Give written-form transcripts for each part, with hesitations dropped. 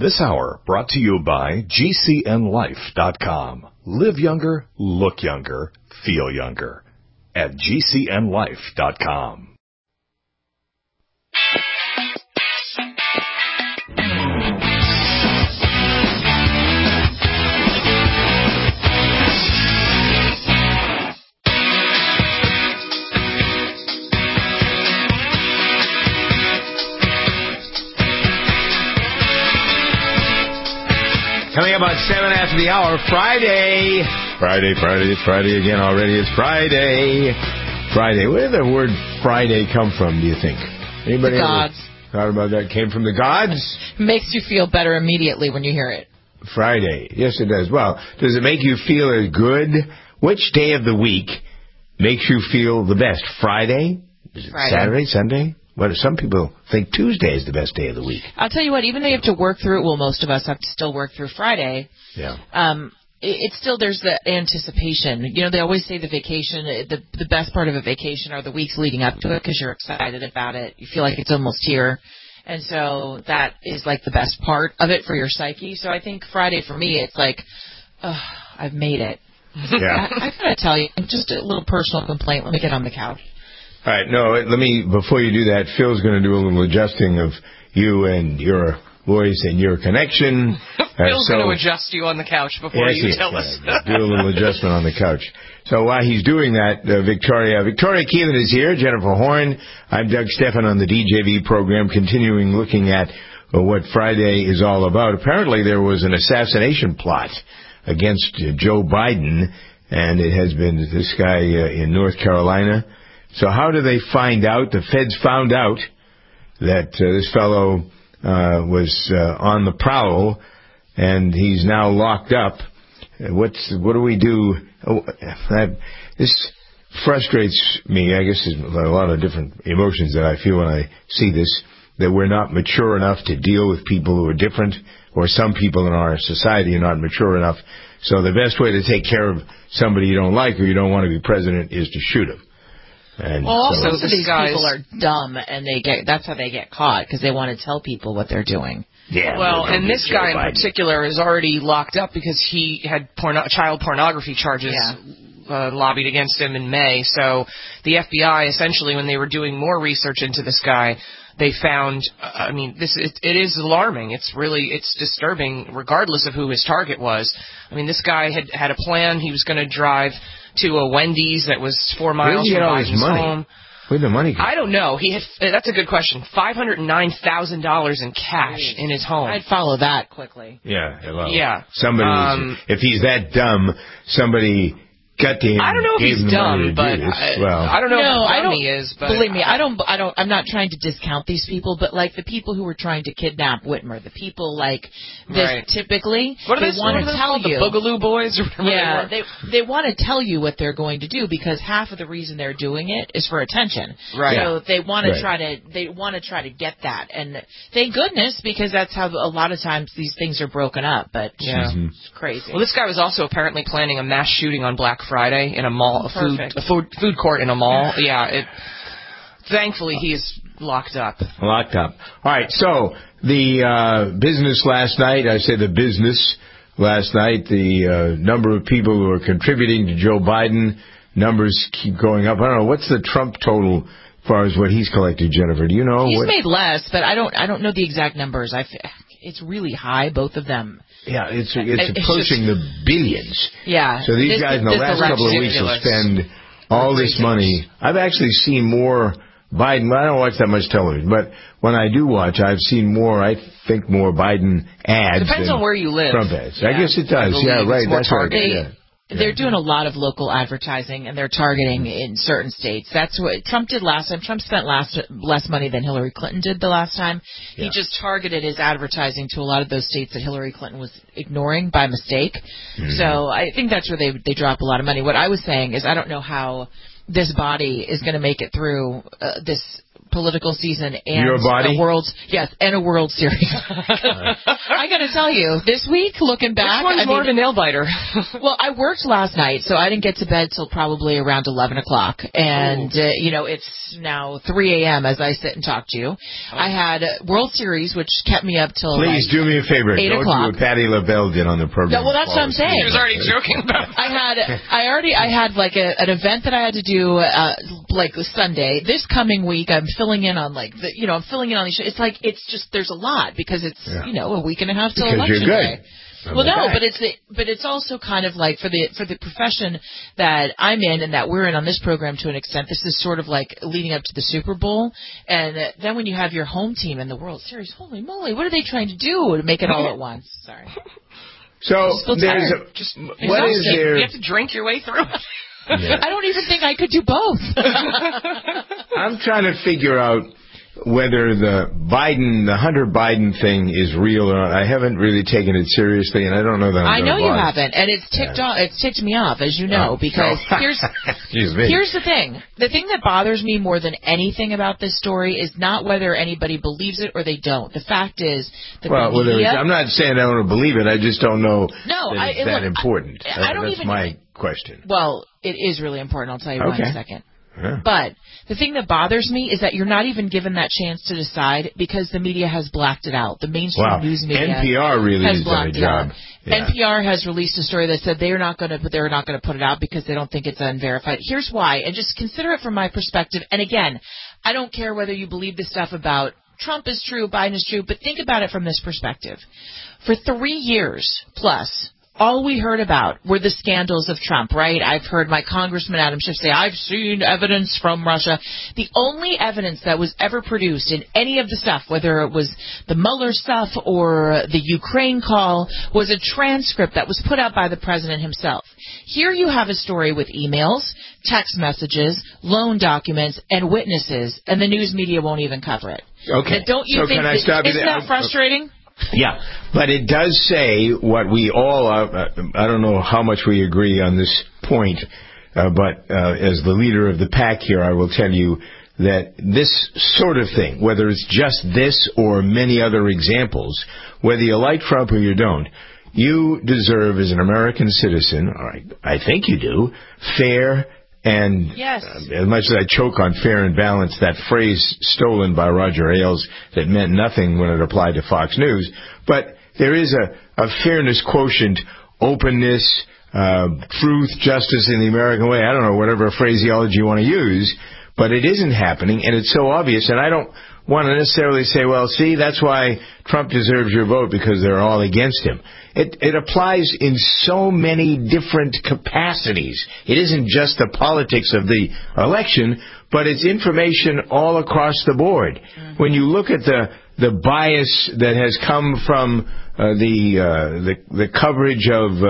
This hour brought to you by GCNLife.com. Live younger, look younger, feel younger at GCNLife.com. Coming up on 7 after the hour, Friday. It's Friday again already. It's Friday. Where did the word Friday come from, do you think? Anybody the gods. Thought about that? Came from the gods? Makes you feel better immediately when you hear it. Friday. Yes, it does. Well, does it make you feel as good? Which day of the week makes you feel the best? Friday? Is it Friday. Saturday? Sunday? Well, some people think Tuesday is the best day of the week. I'll tell you what, even though you have to work through it, well, most of us have to still work through Friday. Yeah. It's still, there's the anticipation. You know, they always say the vacation, the best part of a vacation are the weeks leading up to it because you're excited about it. You feel like it's almost here. And so that is like the best part of it for your psyche. So I think Friday for me, it's like, I've made it. Yeah. I gotta tell you, just a little personal complaint. Let me get on the couch. All right, no, before you do that, Phil's going to do a little adjusting of you and your voice and your connection. Phil's going to adjust you on the couch before you tell us. Do a little adjustment on the couch. So while he's doing that, Victoria Keelan is here, Jennifer Horn. I'm Doug Stephan on the DJV program, continuing looking at what Friday is all about. Apparently there was an assassination plot against Joe Biden, and it has been this guy in North Carolina. So how do they find out? The feds found out that this fellow was on the prowl, and he's now locked up. What do we do? This frustrates me. I guess there's a lot of different emotions that I feel when I see this, that we're not mature enough to deal with people who are different, or some people in our society are not mature enough. So the best way to take care of somebody you don't like or you don't want to be president is to shoot him. And well, also, most of these people are dumb, and that's how they get caught, because they want to tell people what they're doing. Yeah. Well, and this guy in particular is already locked up because he had child pornography charges lobbied against him in May. So the FBI, essentially, when they were doing more research into this guy, they found, it is alarming. It's disturbing, regardless of who his target was. I mean, this guy had a plan. He was going to drive to a Wendy's that was 4 miles from Biden's home. Where'd the money go? I don't know. That's a good question. $509,000 in cash in his home. I'd follow that quickly. Yeah. Well, yeah. Somebody, if he's that dumb, somebody got to him. I don't know if he's dumb, but I don't know how dumb he is. But believe me, I'm not trying to discount these people, but like the people who were trying to kidnap Whitmer, the people like this typically, they want to tell you. The Boogaloo Boys or whatever. Yeah, they want to tell you what they're going to do because half of the reason they're doing it is for attention. Right. So they want to try to get that, and thank goodness, because that's how a lot of times these things are broken up. But it's crazy. Well, this guy was also apparently planning a mass shooting on Black Friday in a mall, a food court in a mall. Yeah. Thankfully, he is locked up. Locked up. All right. So the business last night. I say the business last night. The number of people who are contributing to Joe Biden numbers keep going up. I don't know, what's the Trump total as far as what he's collected, Jennifer? Do you know? He's made less, but I don't know the exact numbers. It's really high, both of them. Yeah, it's approaching the billions. Yeah. So these guys in the last couple of weeks will spend all this money. I've actually seen more Biden. I don't watch that much television, but when I do watch, I've seen more, I think, more Biden ads. Depends on where you live. Trump ads. Yeah. I guess it does. Yeah, right. That's right. They're doing a lot of local advertising, and they're targeting in certain states. That's what Trump did last time. Trump spent less money than Hillary Clinton did the last time. Yeah. He just targeted his advertising to a lot of those states that Hillary Clinton was ignoring by mistake. Mm-hmm. So I think that's where they drop a lot of money. What I was saying is I don't know how this body is going to make it through this political season and Your body? a World Series. I got to tell you, this week, looking back, which one's more of a nail biter? Well, I worked last night, so I didn't get to bed till probably around 11 o'clock. And, it's now 3 a.m. as I sit and talk to you. I had World Series, which kept me up till Please do me a favor. 8 Don't o'clock. do what Patty LaBelle did on the program. No, well, that's what I'm saying. He was already joking about that. I had like an event that I had to do like Sunday. This coming week, I'm filling in on I'm filling in on these. It's like there's a lot because it's a week and a half till because election you're good. day. Well, no, but it's also kind of like for the profession that I'm in and that we're in on this program to an extent. This is sort of like leading up to the Super Bowl, and then when you have your home team in the World Series, holy moly, what are they trying to do to make it all at once? Sorry. So there's what is there? You have to drink your way through it. Yeah. I don't even think I could do both. I'm trying to figure out whether the Hunter Biden thing is real or not. I haven't really taken it seriously, and I don't know that I know you haven't, and it's ticked me off, as you know, because here's the thing. The thing that bothers me more than anything about this story is not whether anybody believes it or they don't. The fact is that the media... I'm not saying I don't believe it. I just don't know that it's that important. That's my question. Well, it is really important. I'll tell you in a second. Yeah. But the thing that bothers me is that you're not even given that chance to decide because the media has blacked it out. The mainstream news media NPR really has done a job. Yeah. NPR has released a story that said they're not going to put it out because they don't think it's unverified. Here's why, and just consider it from my perspective. And again, I don't care whether you believe the stuff about Trump is true, Biden is true, but think about it from this perspective. For 3 years plus, all we heard about were the scandals of Trump, right? I've heard my Congressman Adam Schiff say, I've seen evidence from Russia. The only evidence that was ever produced in any of the stuff, whether it was the Mueller stuff or the Ukraine call, was a transcript that was put out by the president himself. Here you have a story with emails, text messages, loan documents, and witnesses, and the news media won't even cover it. Okay. Now, don't you think can I stop you isn't there? that frustrating? Yeah, but it does say what we all I don't know how much we agree on this point, but as the leader of the pack here, I will tell you that this sort of thing, whether it's just this or many other examples, whether you like Trump or you don't, you deserve as an American citizen, all right, I think you do, fair and as much as I choke on fair and balanced, that phrase stolen by Roger Ailes that meant nothing when it applied to Fox News, but there is a fairness quotient, openness, truth, justice in the American way. I don't know, whatever phraseology you want to use, but it isn't happening, and it's so obvious, and I don't want to necessarily say, well, see, that's why Trump deserves your vote because they're all against him. It applies in so many different capacities. It isn't just the politics of the election, but it's information all across the board. Mm-hmm. When you look at the bias that has come from the coverage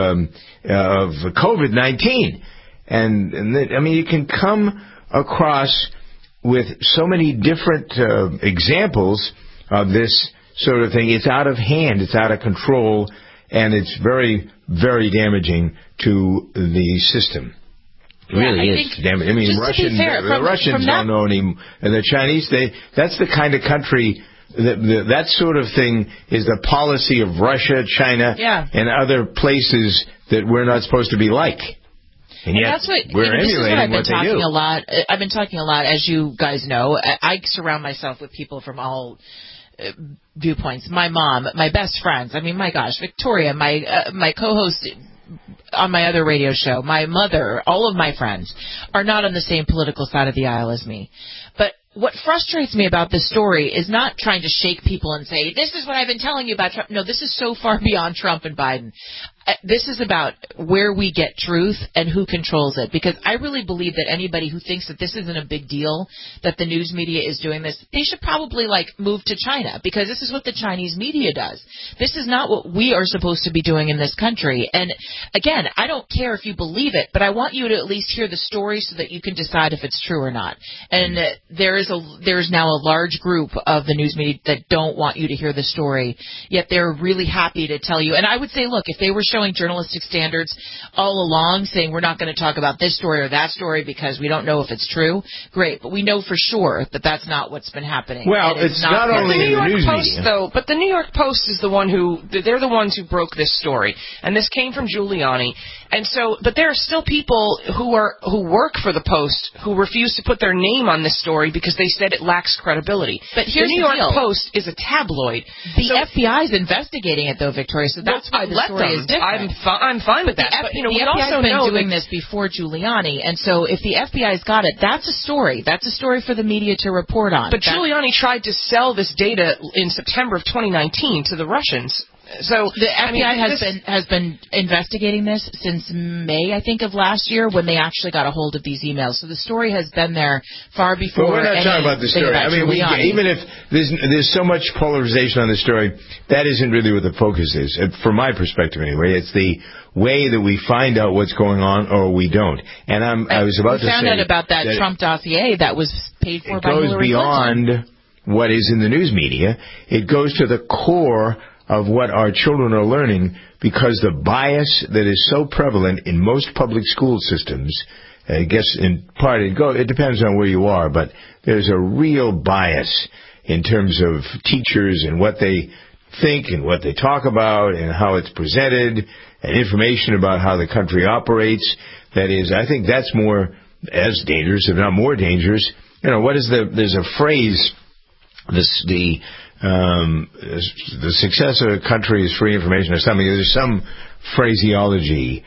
of COVID-19, and you can come across with so many different examples of this sort of thing. It's out of hand. It's out of control. And it's very, very damaging to the system. It really is damaging. I mean, the Russians don't know any, and the Chinese, that's the kind of country, that sort of thing is the policy of Russia, China, and other places that we're not supposed to be like. And yet, that's what, we're emulating what they do. I've been talking a lot, as you guys know. I surround myself with people from all viewpoints. My mom, my best friends. I mean, my gosh, Victoria, my co-host on my other radio show, my mother, all of my friends are not on the same political side of the aisle as me. But what frustrates me about this story is not trying to shake people and say, this is what I've been telling you about Trump. No, this is so far beyond Trump and Biden. This is about where we get truth and who controls it. Because I really believe that anybody who thinks that this isn't a big deal, that the news media is doing this, they should probably move to China, because this is what the Chinese media does. This is not what we are supposed to be doing in this country. And again, I don't care if you believe it, but I want you to at least hear the story so that you can decide if it's true or not. And there is now a large group of the news media that don't want you to hear the story, yet they're really happy to tell you. And I would say, look, if they were showing showing journalistic standards all along, saying we're not going to talk about this story or that story because we don't know if it's true. Great, but we know for sure that that's not what's been happening. Well, it's not only in the news media. Though, but the New York Post is the one they're the ones who broke this story, and this came from Giuliani. And so, but there are still people who work for the Post who refuse to put their name on this story because they said it lacks credibility. But here's the New York Post is a tabloid. The FBI is investigating it, though, Victoria. So that's why the story is different. I'm fine with that. But the FBI has been doing this before Giuliani, and so if the FBI's got it, that's a story. That's a story for the media to report on. But Giuliani tried to sell this data in September of 2019 to the Russians. So the FBI has been investigating this since May, I think, of last year when they actually got a hold of these emails. So the story has been there far before. But we're not talking about the story. I mean, even if there's so much polarization on the story, that isn't really what the focus is. From my perspective, anyway, it's the way that we find out what's going on or we don't. And I was about to say we found out about that Trump dossier that was paid for by Hillary Clinton. It goes beyond what is in the news media. It goes to the core of what our children are learning, because the bias that is so prevalent in most public school systems, I guess in part it depends on where you are, but there's a real bias in terms of teachers and what they think and what they talk about and how it's presented and information about how the country operates. That is, I think that's more as dangerous, if not more dangerous. There's a phrase, the success of a country is free information or something. There's some phraseology.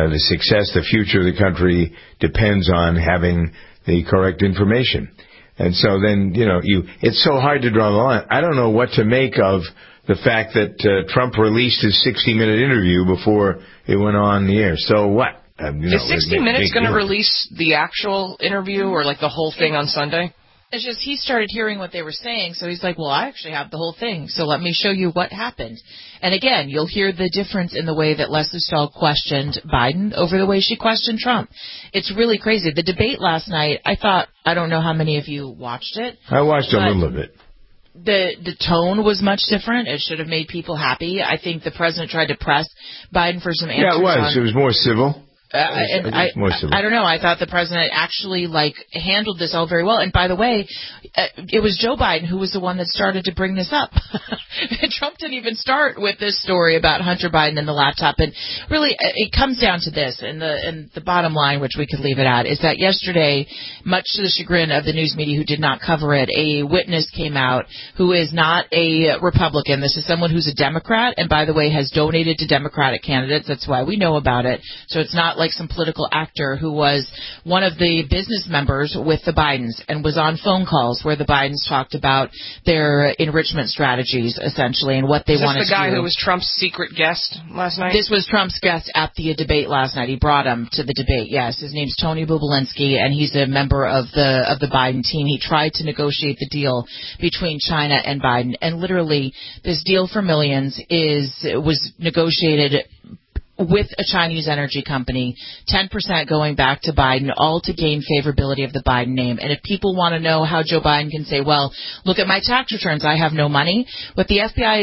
The future of the country depends on having the correct information. And so then, it's so hard to draw the line. I don't know what to make of the fact that Trump released his 60-minute interview before it went on the air. So what? Is 60 Minutes going to release the actual interview or like the whole thing on Sunday? It's just he started hearing what they were saying, so he's like, well, I actually have the whole thing, so let me show you what happened. And again, you'll hear the difference in the way that Leslie Stahl questioned Biden over the way she questioned Trump. It's really crazy. The debate last night, I don't know how many of you watched it. I watched a little of it. The tone was much different. It should have made people happy. I think the president tried to press Biden for some answers. Yeah, it was. It was more civil. I don't know. I thought the president actually handled this all very well. And by the way, it was Joe Biden who was the one that started to bring this up. Trump didn't even start with this story about Hunter Biden and the laptop. And really, it comes down to this. And the bottom line, which we could leave it at, is that yesterday, much to the chagrin of the news media who did not cover it, a witness came out who is not a Republican. This is someone who's a Democrat, and by the way, has donated to Democratic candidates. That's why we know about it. So it's not like some political actor who was one of the business members with the Bidens and was on phone calls where the Bidens talked about their enrichment strategies, essentially, and what they wanted to do. Is this the guy who was Trump's secret guest last night? This was Trump's guest at the debate last night. He brought him to the debate, yes. His name's Tony Bobulinski, and he's a member of the Biden team. He tried to negotiate the deal between China and Biden, and literally this deal for millions was negotiated with a Chinese energy company, 10% going back to Biden, all to gain favorability of the Biden name. And if people want to know how Joe Biden can say, well, look at my tax returns, I have no money, what the FBI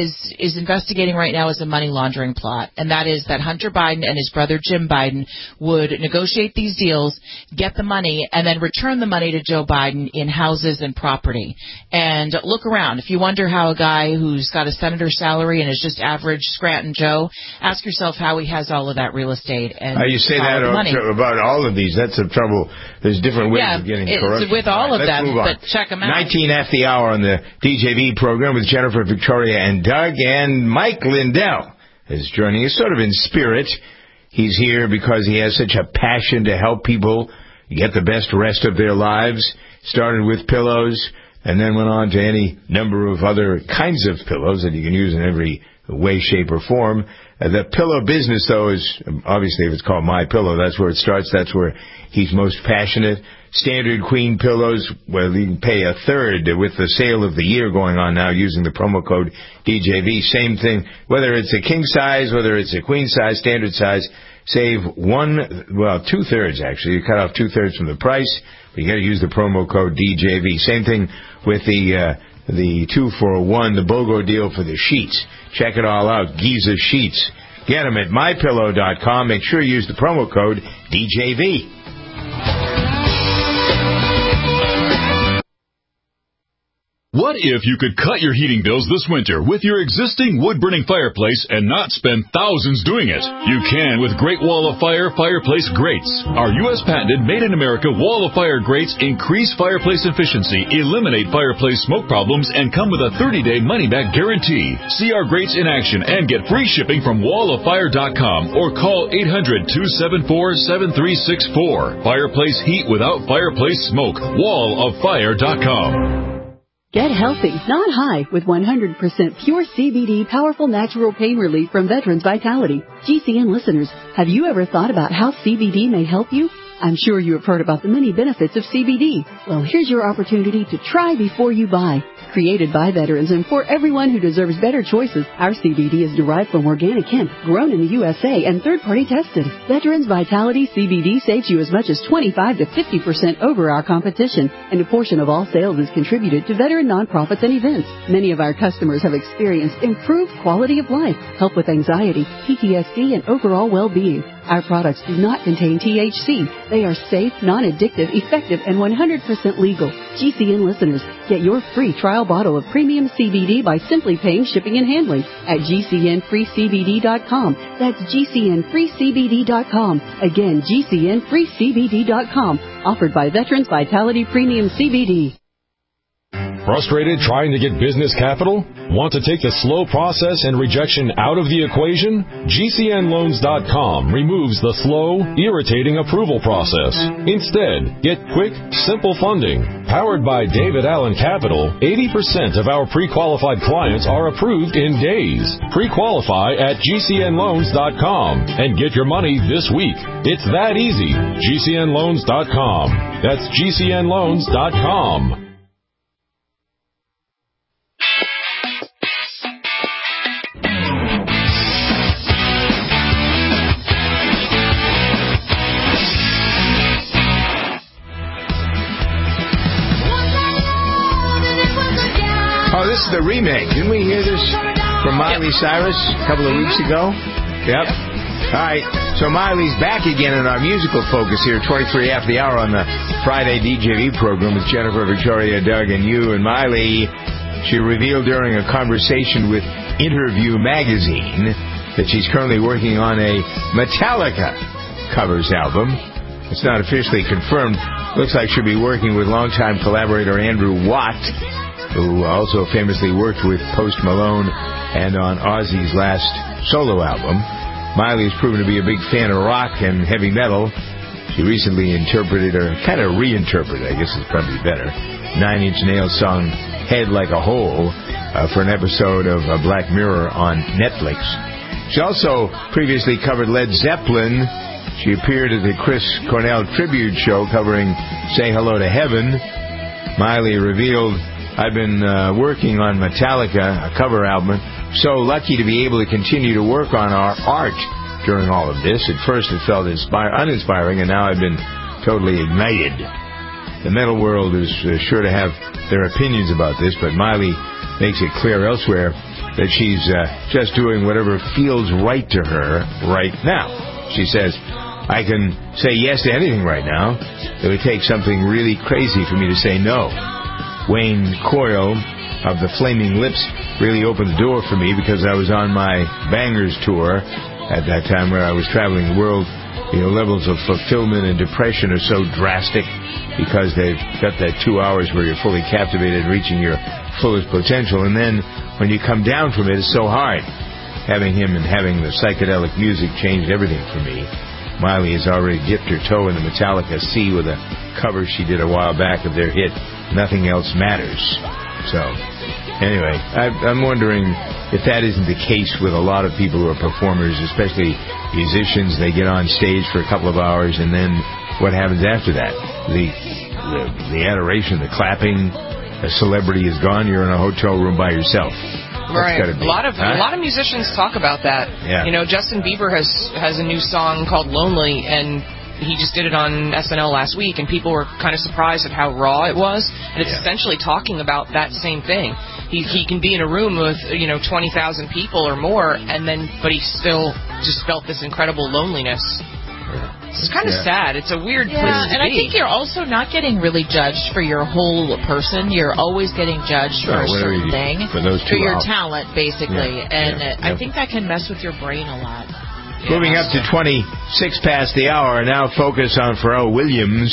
is investigating right now is a money laundering plot. And that is that Hunter Biden and his brother Jim Biden would negotiate these deals, get the money, and then return the money to Joe Biden in houses and property. And look around. If you wonder how a guy who's got a senator's salary and is just average Scranton Joe, ask yourself how he has all of that real estate and you say that about all of these. That's the trouble. There's different ways of getting corruption. With all of them, but check them out. 19 after the hour on the DJV program with Jennifer, Victoria, and Doug, and Mike Lindell is joining us sort of in spirit. He's here because he has such a passion to help people get the best rest of their lives. Started with pillows and then went on to any number of other kinds of pillows that you can use in every way, shape, or form. The pillow business, though, is obviously, if it's called My Pillow, that's where it starts. That's where he's most passionate. Standard queen pillows, well, you can pay a third with the sale of the year going on now using the promo code DJV. Same thing, whether it's a king size, whether it's a queen size, standard size, save two-thirds, actually. You cut off two-thirds from the price, but you got to use the promo code DJV. Same thing with the 2-for-1, the BOGO deal for the sheets. Check it all out. Giza Sheets. Get them at MyPillow.com. Make sure you use the promo code DJV. What if you could cut your heating bills this winter with your existing wood-burning fireplace and not spend thousands doing it? You can with Great Wall of Fire fireplace grates. Our U.S. patented made-in-America Wall of Fire grates increase fireplace efficiency, eliminate fireplace smoke problems, and come with a 30-day money-back guarantee. See our grates in action and get free shipping from walloffire.com or call 800-274-7364. Fireplace heat without fireplace smoke. walloffire.com. Get healthy, not high, with 100% pure CBD powerful natural pain relief from Veterans Vitality. GCN listeners, have you ever thought about how CBD may help you? I'm sure you have heard about the many benefits of CBD. Well, here's your opportunity to try before you buy. Created by veterans and for everyone who deserves better choices, our CBD is derived from organic hemp, grown in the USA, and third-party tested. Veterans Vitality CBD saves you as much as 25 to 50% over our competition, and a portion of all sales is contributed to veteran nonprofits and events. Many of our customers have experienced improved quality of life, help with anxiety, PTSD, and overall well-being. Our products do not contain THC. They are safe, non-addictive, effective, and 100% legal. GCN listeners, get your free trial bottle of premium CBD by simply paying shipping and handling at GCNFreeCBD.com. That's GCNFreeCBD.com. Again, GCNFreeCBD.com. Offered by Veterans Vitality Premium CBD. Frustrated trying to get business capital? Want to take the slow process and rejection out of the equation? GCNLoans.com removes the slow, irritating approval process. Instead, get quick, simple funding. Powered by David Allen Capital, 80% of our pre-qualified clients are approved in days. Pre-qualify at GCNLoans.com and get your money this week. It's that easy. GCNLoans.com. That's GCNLoans.com. Oh, this is the remake. Didn't we hear this from Miley Cyrus a couple of weeks ago? Yep. All right. So Miley's back again in our musical focus here, 23 after the hour on the Friday DJV program with Jennifer, Victoria, Doug, and you. And Miley, she revealed during a conversation with Interview Magazine that she's currently working on a Metallica covers album. It's not officially confirmed. Looks like she'll be working with longtime collaborator Andrew Watt, who also famously worked with Post Malone and on Ozzy's last solo album. Miley has proven to be a big fan of rock and heavy metal. She recently interpreted, or kind of reinterpreted, I guess is probably better, Nine Inch Nails song Head Like a Hole for an episode of Black Mirror on Netflix. She also previously covered Led Zeppelin. She appeared at the Chris Cornell tribute show covering Say Hello to Heaven. Miley revealed, I've been working on Metallica, a cover album. So lucky to be able to continue to work on our art during all of this. At first it felt uninspiring, and now I've been totally ignited. The metal world is sure to have their opinions about this, but Miley makes it clear elsewhere that she's just doing whatever feels right to her right now. She says, I can say yes to anything right now. It would take something really crazy for me to say no. Wayne Coyle of the Flaming Lips really opened the door for me because I was on my Bangers tour at that time where I was traveling the world. You know, levels of fulfillment and depression are so drastic because they've got that 2 hours where you're fully captivated, reaching your fullest potential. And then when you come down from it, it's so hard. Having him and having the psychedelic music changed everything for me. Miley has already dipped her toe in the Metallica sea with a cover she did a while back of their hit Nothing Else Matters. So, anyway, I'm wondering if that isn't the case with a lot of people who are performers, especially musicians. They get on stage for a couple of hours, and then what happens after that? The adoration, the clapping, a celebrity is gone. You're in a hotel room by yourself. Right. A lot of musicians talk about that. Yeah. You know, Justin Bieber has a new song called Lonely, and he just did it on SNL last week, and people were kind of surprised at how raw it was. And it's essentially talking about that same thing. he can be in a room with 20,000 people or more, but he still just felt this incredible loneliness. It's kind of sad. It's a weird place to be. And I think you're also not getting really judged for your whole person. You're always getting judged for a certain thing. For your talent, basically. I think that can mess with your brain a lot. Moving up to 26 past the hour, now focus on Pharrell Williams,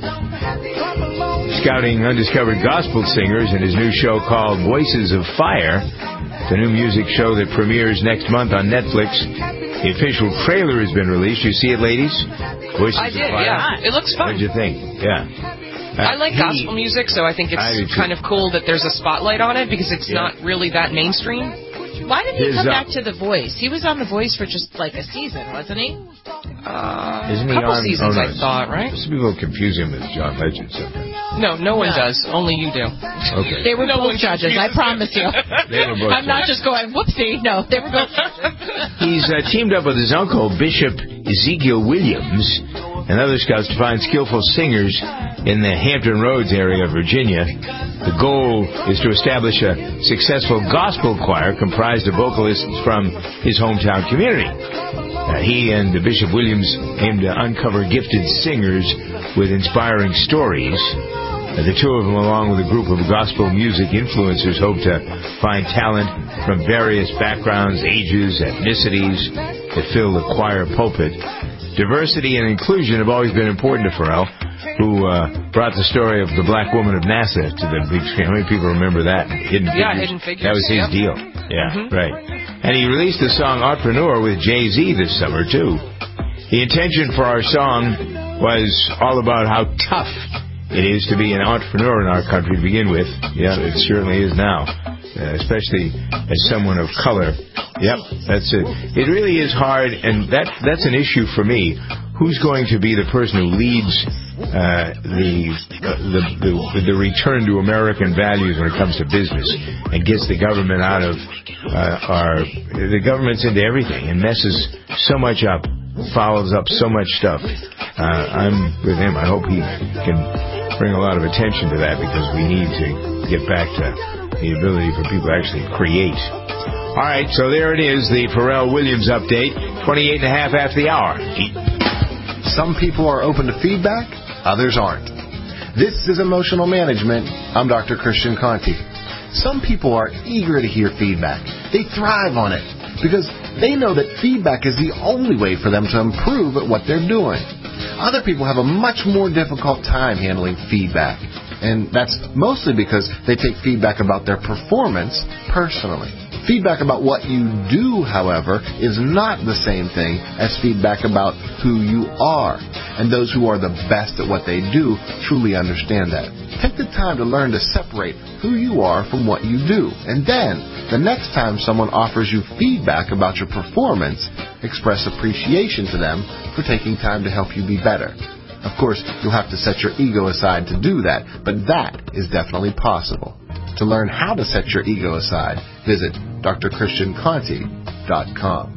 scouting undiscovered gospel singers in his new show called Voices of Fire. The new music show that premieres next month on Netflix. The official trailer has been released. You see it, ladies? Voices I did, of Fire. yeah. It looks fun. What did you think? Yeah. I like gospel music, so I think it's kind of cool that there's a spotlight on it because it's not really that mainstream. Why did he come back to The Voice? He was on The Voice for just like a season, wasn't he? Isn't he couple on seasons, I thought, right? Some people confuse him with John Legend sometimes. No one does. Only you do. Okay. They were both judges, I promise you. They were both I'm not just going, whoopsie. No, they were both judges. He's teamed up with his uncle, Bishop Ezekiel Williams, and other scouts to find skillful singers in the Hampton Roads area of Virginia. The goal is to establish a successful gospel choir comprised of vocalists from his hometown community. He and Bishop Williams aim to uncover gifted singers with inspiring stories. The two of them, along with a group of gospel music influencers, hope to find talent from various backgrounds, ages, ethnicities that fill the choir pulpit. Diversity and inclusion have always been important to Pharrell, who brought the story of the black woman of NASA to the big screen. How many people remember that? Hidden Figures. That was his deal. Yeah, right. And he released the song Entrepreneur with Jay-Z this summer, too. The intention for our song was all about how tough it is to be an entrepreneur in our country to begin with. Yeah, it certainly is now, especially as someone of color. Yep, that's it. It really is hard, and that's an issue for me. Who's going to be the person who leads the return to American values when it comes to business and gets the government out of the government's into everything and messes so much up, follows up so much stuff. I'm with him. I hope he can bring a lot of attention to that because we need to get back to the ability for people to actually create. All right, so there it is, the Pharrell Williams update, 28 and a half after the hour. Some people are open to feedback, others aren't. This is Emotional Management. I'm Dr. Christian Conti. Some people are eager to hear feedback. They thrive on it because they know that feedback is the only way for them to improve at what they're doing. Other people have a much more difficult time handling feedback, and that's mostly because they take feedback about their performance personally. Feedback about what you do, however, is not the same thing as feedback about who you are. And those who are the best at what they do truly understand that. Take the time to learn to separate who you are from what you do. And then, the next time someone offers you feedback about your performance, express appreciation to them for taking time to help you be better. Of course, you'll have to set your ego aside to do that, but that is definitely possible. To learn how to set your ego aside, visit drchristianconti.com.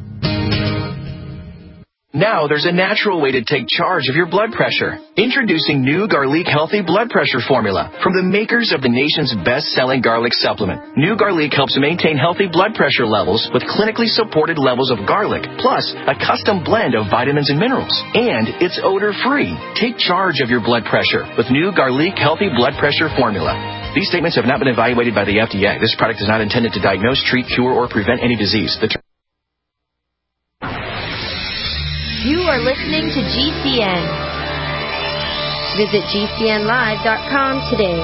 Now there's a natural way to take charge of your blood pressure. Introducing new Garlic Healthy Blood Pressure Formula from the makers of the nation's best-selling garlic supplement. New Garlic helps maintain healthy blood pressure levels with clinically supported levels of garlic, plus a custom blend of vitamins and minerals. And it's odor-free. Take charge of your blood pressure with new Garlic Healthy Blood Pressure Formula. These statements have not been evaluated by the FDA. This product is not intended to diagnose, treat, cure, or prevent any disease. You are listening to GCN. Visit GCNlive.com today.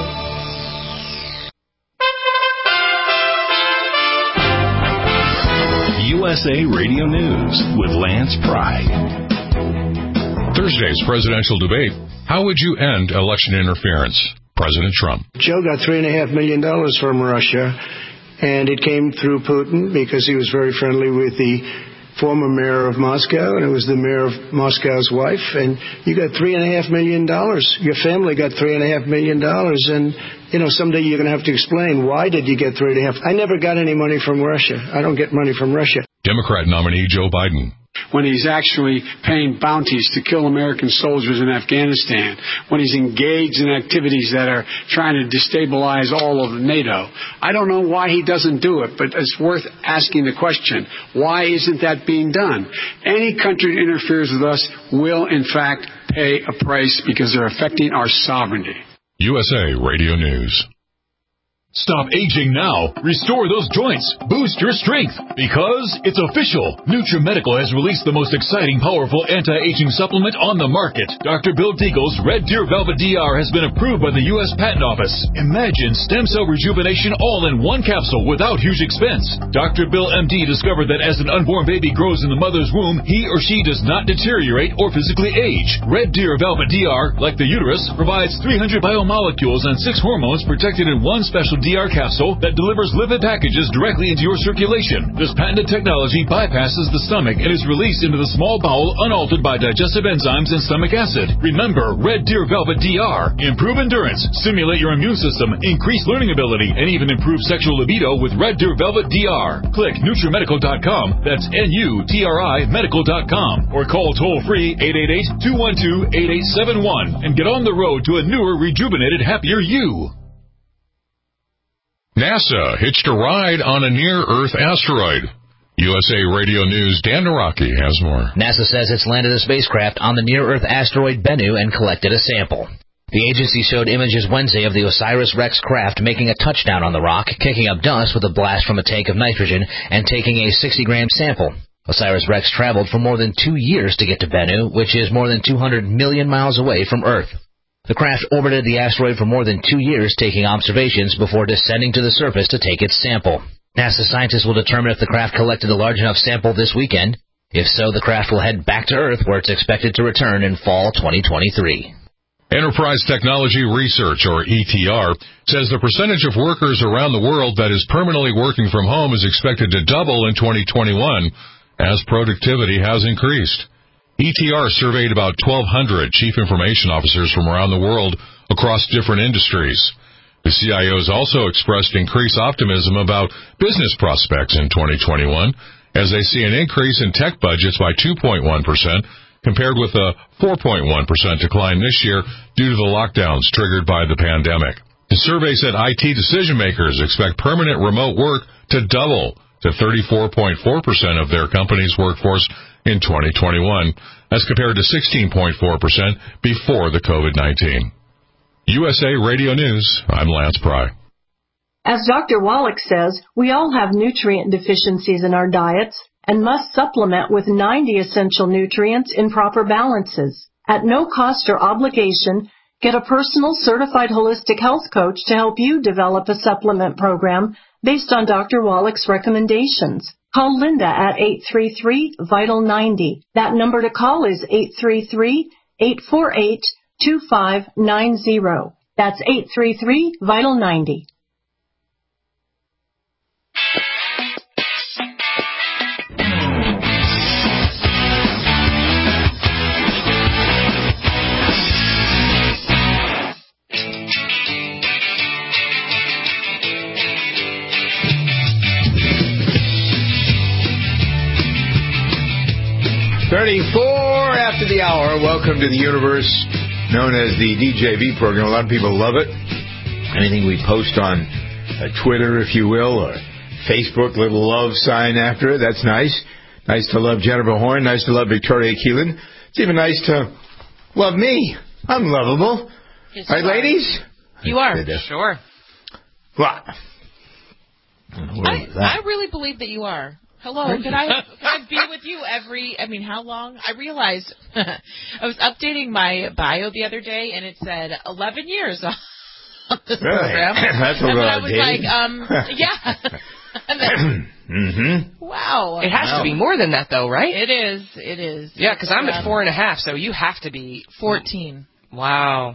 USA Radio News with Lance Pride. Thursday's presidential debate. How would you end election interference? President Trump. Joe got $3.5 million from Russia, and it came through Putin because he was very friendly with the former mayor of Moscow, and it was the mayor of Moscow's wife, and you got $3.5 million. Your family got $3.5 million, and, someday you're going to have to explain, why did you get $3.5 million? I never got any money from Russia. I don't get money from Russia. Democrat nominee Joe Biden. when he's actually paying bounties to kill American soldiers in Afghanistan, when he's engaged in activities that are trying to destabilize all of NATO. I don't know why he doesn't do it, but it's worth asking the question, why isn't that being done? Any country that interferes with us will, in fact, pay a price because they're affecting our sovereignty. USA Radio News. Stop aging now. Restore those joints. Boost your strength. Because it's official. NutriMedical has released the most exciting, powerful anti-aging supplement on the market. Dr. Bill Deagle's Red Deer Velvet DR has been approved by the U.S. Patent Office. Imagine stem cell rejuvenation all in one capsule without huge expense. Dr. Bill MD discovered that as an unborn baby grows in the mother's womb, he or she does not deteriorate or physically age. Red Deer Velvet DR, like the uterus, provides 300 biomolecules and 6 hormones protected in one special DR capsule that delivers lipid packages directly into your circulation. This patented technology bypasses the stomach and is released into the small bowel unaltered by digestive enzymes and stomach acid. Remember, Red Deer Velvet DR. Improve endurance, stimulate your immune system, increase learning ability, and even improve sexual libido with Red Deer Velvet DR. Click NutriMedical.com, that's NUTRI Medical.com, or call toll-free 888-212-8871 and get on the road to a newer, rejuvenated, happier you. NASA hitched a ride on a near-Earth asteroid. USA Radio News' Dan Naraki has more. NASA says it's landed a spacecraft on the near-Earth asteroid Bennu and collected a sample. The agency showed images Wednesday of the OSIRIS-REx craft making a touchdown on the rock, kicking up dust with a blast from a tank of nitrogen, and taking a 60-gram sample. OSIRIS-REx traveled for more than 2 years to get to Bennu, which is more than 200 million miles away from Earth. The craft orbited the asteroid for more than 2 years, taking observations before descending to the surface to take its sample. NASA scientists will determine if the craft collected a large enough sample this weekend. If so, the craft will head back to Earth, where it's expected to return in fall 2023. Enterprise Technology Research, or ETR, says the percentage of workers around the world that is permanently working from home is expected to double in 2021 as productivity has increased. ETR surveyed about 1,200 chief information officers from around the world across different industries. The CIOs also expressed increased optimism about business prospects in 2021 as they see an increase in tech budgets by 2.1% compared with a 4.1% decline this year due to the lockdowns triggered by the pandemic. The survey said IT decision-makers expect permanent remote work to double to 34.4% of their company's workforce in 2021, as compared to 16.4% before the COVID-19. USA Radio News, I'm Lance Pry. As Dr. Wallach says, we all have nutrient deficiencies in our diets and must supplement with 90 essential nutrients in proper balances. At no cost or obligation, get a personal certified holistic health coach to help you develop a supplement program based on Dr. Wallach's recommendations. Call Linda at 833-VITAL-90. That number to call is 833-848-2590. That's 833-VITAL-90. After the hour. Welcome to the universe known as the DJV program. A lot of people love it. Anything we post on Twitter, if you will, or Facebook, little love sign after it. That's nice. Nice to love Jennifer Horn. Nice to love Victoria Keelan. It's even nice to love me. I'm lovable. Yes, right, ladies? You are. Sure. What? I really believe that you are. Hello, can I be with you how long? I realized I was updating my bio the other day, and it said 11 years on this program. That's a lot. I was like, yeah. Mm-hmm. Wow. It has to be more than that, though, right? It is. Yeah, because I'm at 4.5, so you have to be 14. Wow.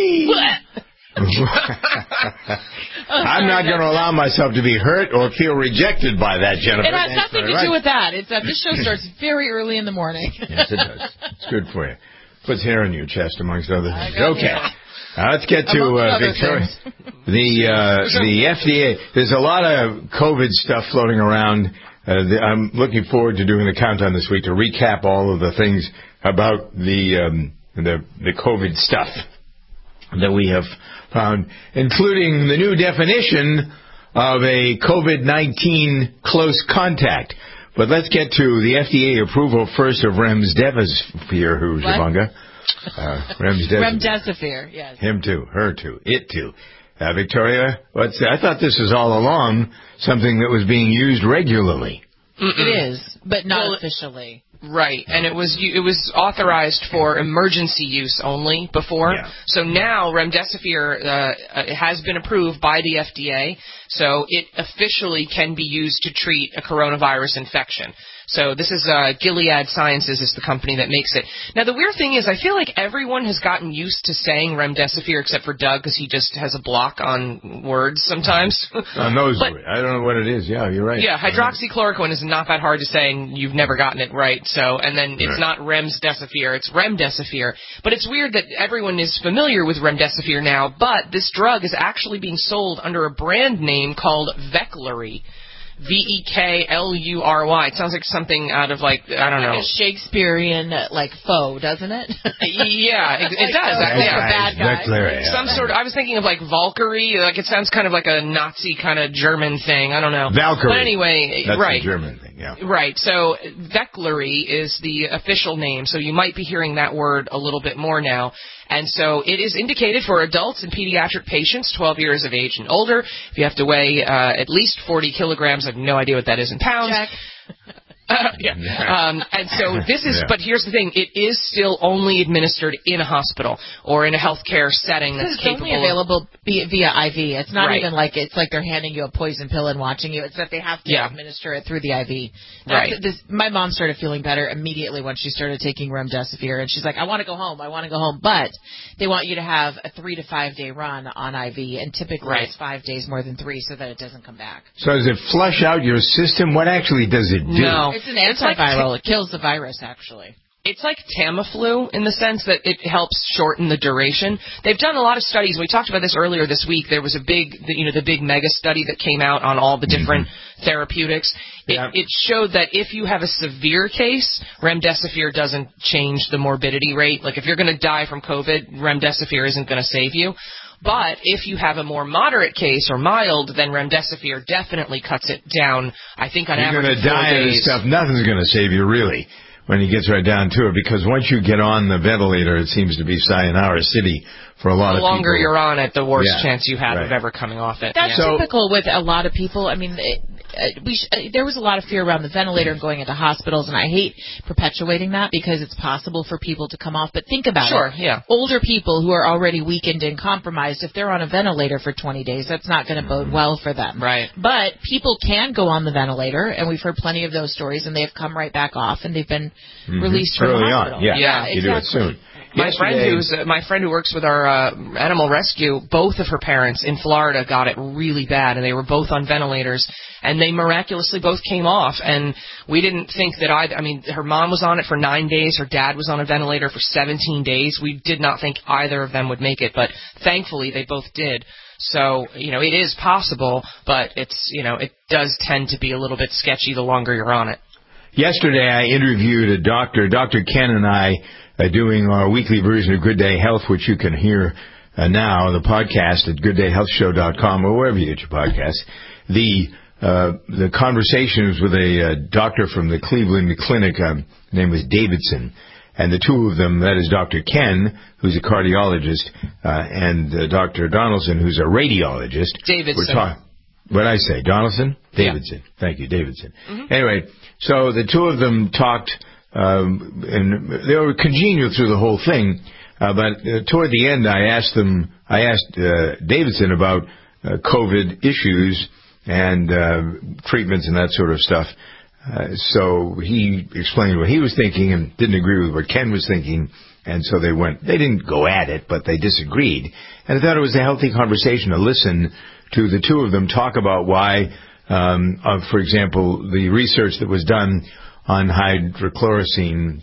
I'm not going to allow myself to be hurt or feel rejected by that, Jennifer. It has nothing to do with that. It's that this show starts very early in the morning. Yes, it does. It's good for you. Puts hair on your chest, amongst other things. Okay. Let's get to Victoria. The FDA. There's a lot of COVID stuff floating around I'm looking forward to doing the countdown this week to recap all of the things about the COVID stuff that we have found, including the new definition of a COVID-19 close contact. But let's get to the FDA approval first of Remdesivir, Jabunga. Remdesivir, yes. Him too, her too, it too. Victoria, I thought this was all along something that was being used regularly. It is, but not officially. Right, and it was authorized for emergency use only before. Yeah. So now Remdesivir has been approved by the FDA, so it officially can be used to treat a coronavirus infection. So this is Gilead Sciences is the company that makes it. Now the weird thing is I feel like everyone has gotten used to saying Remdesivir except for Doug because he just has a block on words sometimes. On those words. I don't know what it is. Yeah, you're right. Yeah, hydroxychloroquine is not that hard to say and you've never gotten it right. So, and then it's not Remdesivir, it's Remdesivir. But it's weird that everyone is familiar with Remdesivir now, but this drug is actually being sold under a brand name called Veklury. Veklury. It sounds like something out of, like, I don't know. Like a Shakespearean, foe, doesn't it? Yeah, it does. A bad guy. Some sort of, I was thinking of, Valkyrie. It sounds kind of like a Nazi kind of German thing. I don't know. Valkyrie. But anyway, that's right. a German thing, yeah. Right. So, Veklury is the official name. So you might be hearing that word a little bit more now. And so it is indicated for adults and pediatric patients 12 years of age and older. If you have to weigh at least 40 kilograms, I have no idea what that is in pounds. Check. And so this is, but here's the thing, it is still only administered in a hospital or in a healthcare setting that's capable. It's only available via IV. It's not even like they're handing you a poison pill and watching you. It's that they have to administer it through the IV. My mom started feeling better immediately when she started taking Remdesivir, and she's like, I want to go home. But they want you to have a 3 to 5 day run on IV, and typically it's 5 days more than 3 so that it doesn't come back. So does it flush out your system? What actually does it do? No. It's an antiviral. It kills the virus, actually. It's like Tamiflu in the sense that it helps shorten the duration. They've done a lot of studies. We talked about this earlier this week. There was the big mega study that came out on all the different therapeutics. It showed that if you have a severe case, Remdesivir doesn't change the morbidity rate. Like if you're going to die from COVID, Remdesivir isn't going to save you. But if you have a more moderate case or mild, then Remdesivir definitely cuts it down, I think, on average 4 days. You're going to die of this stuff. Nothing's going to save you, really, when it gets right down to it. Because once you get on the ventilator, it seems to be sayonara city for a lot of people. The longer you're on it, the worse chance you have of ever coming off it. That's typical with a lot of people. I mean, there was a lot of fear around the ventilator and going into hospitals, and I hate perpetuating that because it's possible for people to come off. But think about it. Older people who are already weakened and compromised, if they're on a ventilator for 20 days, that's not going to bode well for them. Right. But people can go on the ventilator, and we've heard plenty of those stories, and they've come right back off, and they've been released from the hospital. You do it soon. My friend who works with our animal rescue, both of her parents in Florida got it really bad, and they were both on ventilators, and they miraculously both came off. And we didn't think that her mom was on it for 9 days, her dad was on a ventilator for 17 days. We did not think either of them would make it, but thankfully they both did. So, it is possible, but it's, it does tend to be a little bit sketchy the longer you're on it. Yesterday I interviewed a doctor, Dr. Ken, and I doing our weekly version of Good Day Health, which you can hear now, the podcast at gooddayhealthshow.com or wherever you get your podcasts. The conversation was with a doctor from the Cleveland Clinic. His name was Davidson. And the two of them, that is Dr. Ken, who's a cardiologist, and Dr. Donaldson, who's a radiologist. Davidson. What did I say? Donaldson? Davidson. Yeah. Thank you, Davidson. Mm-hmm. Anyway, so the two of them talked, and they were congenial through the whole thing. But toward the end, I asked Davidson about COVID issues and treatments and that sort of stuff. So he explained what he was thinking and didn't agree with what Ken was thinking. And so they didn't go at it, but they disagreed. And I thought it was a healthy conversation to listen to the two of them talk about why, for example, the research that was done on hydroxychloroquine.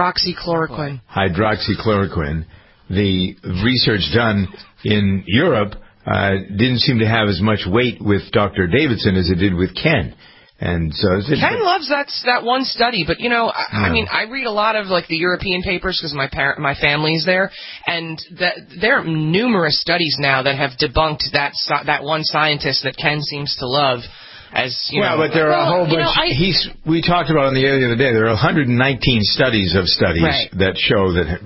The research done in Europe didn't seem to have as much weight with Dr. Davidson as it did with Ken. And so Ken loves that one study, but I mean, I read a lot of like the European papers because my family's there, and there are numerous studies now that have debunked that one scientist that Ken seems to love. But there are a whole bunch. We talked about on the other day. There are 119 studies that show that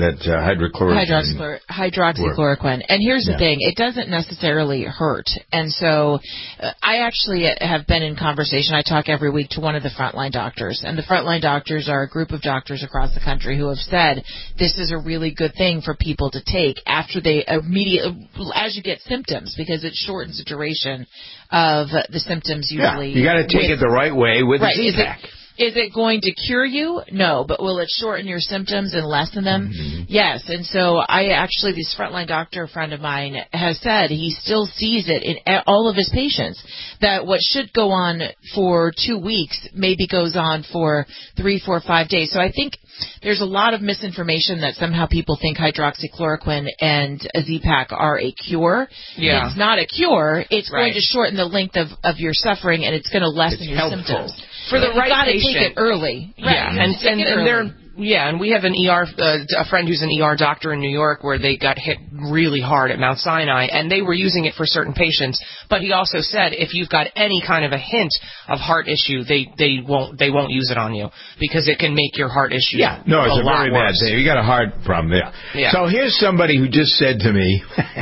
hydroxychloroquine. And here's the thing: it doesn't necessarily hurt. And so, I actually have been in conversation. I talk every week to one of the frontline doctors, and the frontline doctors are a group of doctors across the country who have said this is a really good thing for people to take after they as you get symptoms, because it shortens the duration of the symptoms usually. You got to take it the right way with the Z-Pack. Is it going to cure you? No. But will it shorten your symptoms and lessen them? Mm-hmm. Yes. And so this frontline doctor friend of mine has said he still sees it in all of his patients, that what should go on for 2 weeks maybe goes on for 3, 4, 5 days. So I think there's a lot of misinformation that somehow people think hydroxychloroquine and a Z-Pack are a cure. Yeah. It's not a cure. It's going to shorten the length of your suffering, and it's going to lessen your symptoms. For the right patient. You've got to take it early. Right. And we have an a friend who's an ER doctor in New York where they got hit really hard at Mount Sinai, and they were using it for certain patients. But he also said if you've got any kind of a hint of heart issue, they won't use it on you because it can make your heart issue. Yeah, no, it's a very bad thing. You got a heart problem there. Yeah. So here's somebody who just said to me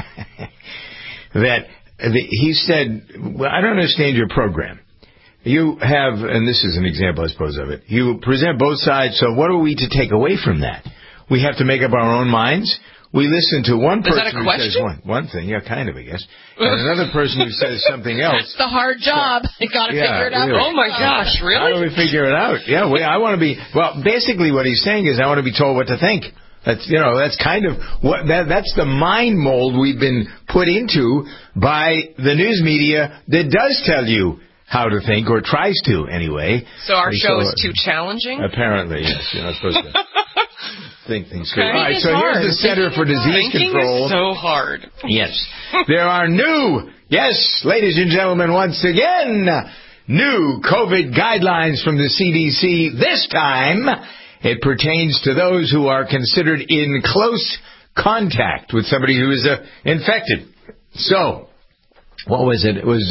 that he said, "Well, I don't understand your program. You have," and this is an example, I suppose, of it. You present both sides, so what are we to take away from that? We have to make up our own minds? We listen to one person who says one thing, kind of, I guess, and another person who says something else. That's the hard job. You got to figure it out. Really. Oh my gosh, really? How do we figure it out? Yeah, I want to be. Well, basically, what he's saying is, I want to be told what to think. That's kind of that's the mind mold we've been put into by the news media that does tell you how to think, or tries to anyway. So our show is too challenging? Apparently, yes. You're not supposed to think things through. Okay. All right, so here's the Center for Disease Control. Thinking is so hard. Yes. There are ladies and gentlemen, once again, new COVID guidelines from the CDC. This time, it pertains to those who are considered in close contact with somebody who is infected. So, what was it? It was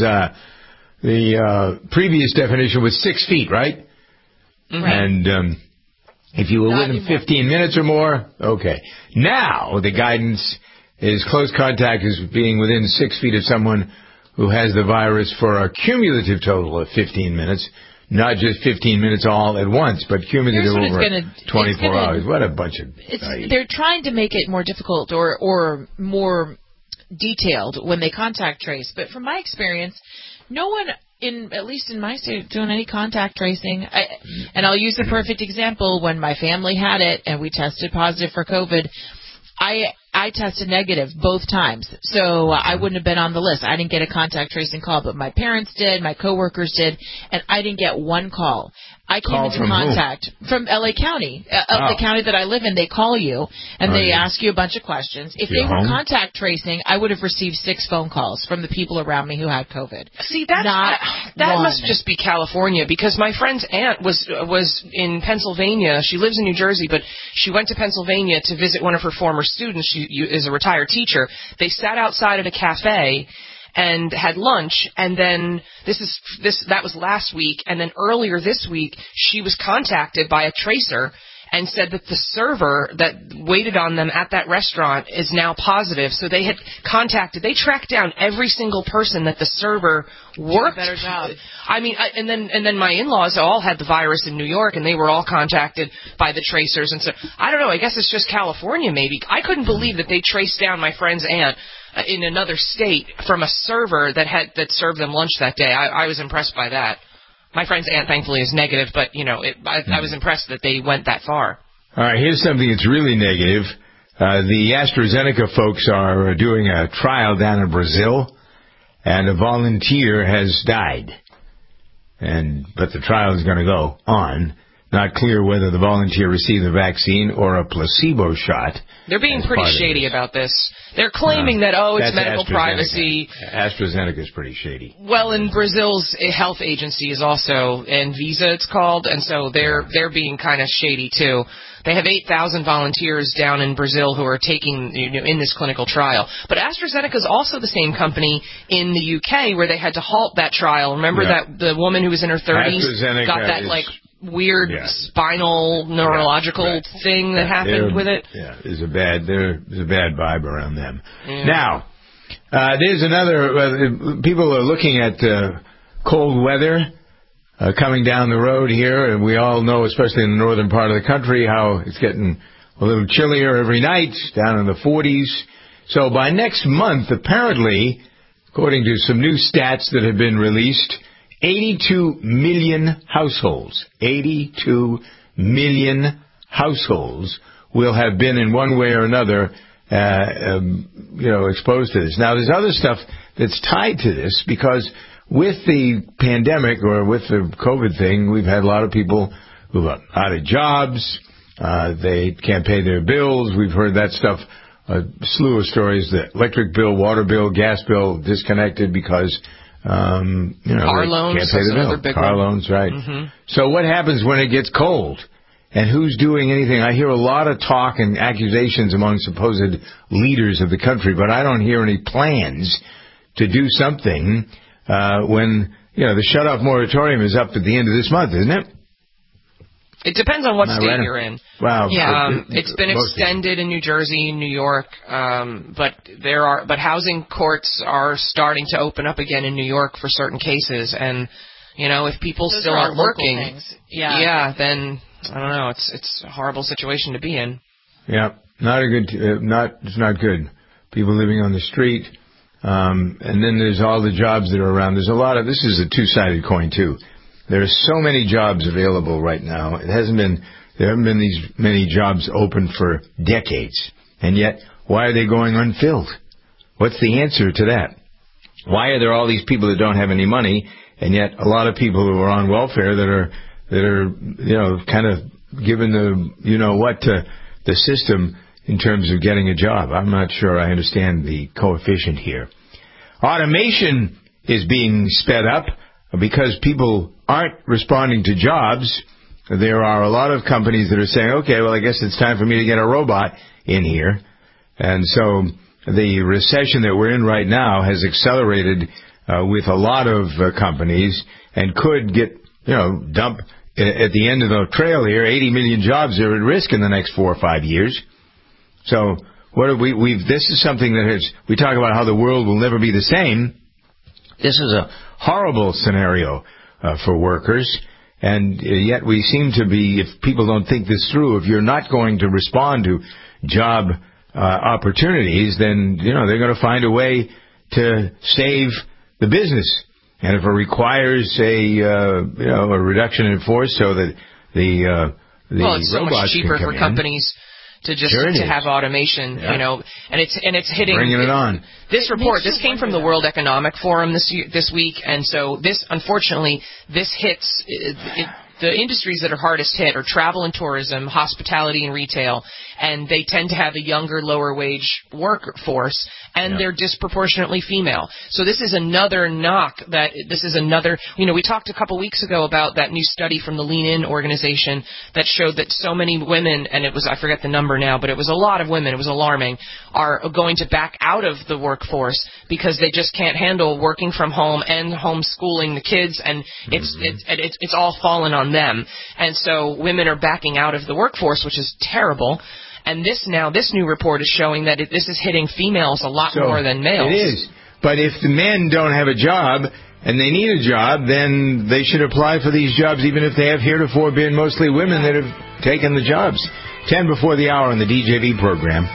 the previous definition was 6 feet, right? Mm-hmm. And if you were within 15 minutes or more, okay. Now the guidance is close contact is being within 6 feet of someone who has the virus for a cumulative total of 15 minutes, not just 15 minutes all at once, but cumulative over 24 hours. What a bunch of... They're trying to make it more difficult or more detailed when they contact trace. But from my experience, no one, at least in my state, doing any contact tracing. And I'll use the perfect example. When my family had it and we tested positive for COVID, I tested negative both times, so I wouldn't have been on the list. I didn't get a contact tracing call, but my parents did, my coworkers did, and I didn't get one call. I came into contact from L.A. County, the county that I live in. They call you, and they ask you a bunch of questions. If they were contact tracing, I would have received 6 phone calls from the people around me who had COVID. See, that must just be California, because my friend's aunt was in Pennsylvania. She lives in New Jersey, but she went to Pennsylvania to visit one of her former students. She is a retired teacher. They sat outside at a cafe and had lunch, and then that was last week, and then earlier this week she was contacted by a tracer and said that the server that waited on them at that restaurant is now positive. So they tracked down every single person that the server worked. Better job. I mean, and then my in-laws all had the virus in New York, and they were all contacted by the tracers. And so I don't know. I guess it's just California, maybe. I couldn't believe that they traced down my friend's aunt in another state from a server that served them lunch that day. I was impressed by that. My friend's aunt, thankfully, is negative, but, I was impressed that they went that far. All right, here's something that's really negative. The AstraZeneca folks are doing a trial down in Brazil, and a volunteer has died. But the trial is going to go on. not clear whether the volunteer received the vaccine or a placebo shot. They're being pretty shady about this. They're claiming that, it's medical privacy. AstraZeneca is pretty shady. Well, in Brazil's health agency is also Anvisa, it's called, and so they're being kind of shady too. They have 8,000 volunteers down in Brazil who are taking in this clinical trial. But AstraZeneca is also the same company in the UK where they had to halt that trial. Remember that the woman who was in her 30s got that weird spinal neurological thing that happened with it? Yeah, there's a bad vibe around them. Yeah. Now, there's another. People are looking at cold weather coming down the road here, and we all know, especially in the northern part of the country, how it's getting a little chillier every night, down in the 40s. So by next month, apparently, according to some new stats that have been released, 82 million households will have been in one way or another, exposed to this. Now, there's other stuff that's tied to this because with the pandemic or with the COVID thing, we've had a lot of people who are out of jobs. They can't pay their bills. We've heard that stuff, a slew of stories, the electric bill, water bill, gas bill disconnected because car loans, can't pay the bill. Car loans, right. Mm-hmm. So what happens when it gets cold? And who's doing anything? I hear a lot of talk and accusations among supposed leaders of the country, but I don't hear any plans to do something when, the shut-off moratorium is up at the end of this month, isn't it? It depends on what state you're in. Wow. It's been extended in New Jersey, New York, but housing courts are starting to open up again in New York for certain cases, and if people still aren't working, then I don't know. It's a horrible situation to be in. Yeah, it's not good. People living on the street, and then there's all the jobs that are around. There's a lot of this is a two-sided coin too. There are so many jobs available right now. There haven't been these many jobs open for decades. And yet, why are they going unfilled? What's the answer to that? Why are there all these people that don't have any money, and yet a lot of people who are on welfare that are kind of given to the system in terms of getting a job? I'm not sure I understand the coefficient here. Automation is being sped up because people aren't responding to jobs. There are a lot of companies that are saying, okay, well, I guess it's time for me to get a robot in here. And so the recession that we're in right now has accelerated with a lot of companies and could get, dump at the end of the trail here. 80 million jobs are at risk in the next 4 or 5 years. So this is something that we talk about how the world will never be the same. This is a horrible scenario for workers, and yet we seem to be, if people don't think this through, if you're not going to respond to job opportunities, then they're going to find a way to save the business. And if it requires a reduction in force so that the it's so much cheaper for companies to have automation, and it's hitting. Bringing it on. This report, this came from the World Economic Forum this week, and so unfortunately, this hits the industries that are hardest hit are travel and tourism, hospitality and retail, and they tend to have a younger, lower wage workforce, and they're disproportionately female. So this is another we talked a couple weeks ago about that new study from the Lean In organization that showed that so many women, and I forget the number now, but it was a lot of women, it was alarming, are going to back out of the workforce because they just can't handle working from home and homeschooling the kids, and it's all fallen on them. And so women are backing out of the workforce, which is terrible. And this new report is showing that this is hitting females a lot more than males. It is. But if the men don't have a job and they need a job, then they should apply for these jobs, even if they have heretofore been mostly women that have taken the jobs. 10 before the hour on the DJV program.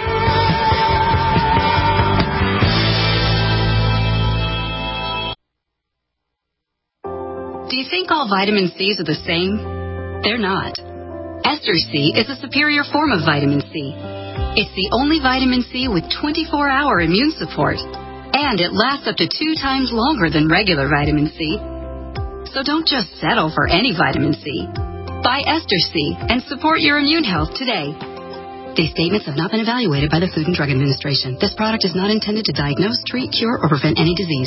Do you think all vitamin C's are the same? They're not. Ester C is a superior form of vitamin C. It's the only vitamin C with 24-hour immune support, and it lasts up to 2 times longer than regular vitamin C. So don't just settle for any vitamin C. Buy Ester C and support your immune health today. These statements have not been evaluated by the Food and Drug Administration. This product is not intended to diagnose, treat, cure, or prevent any disease.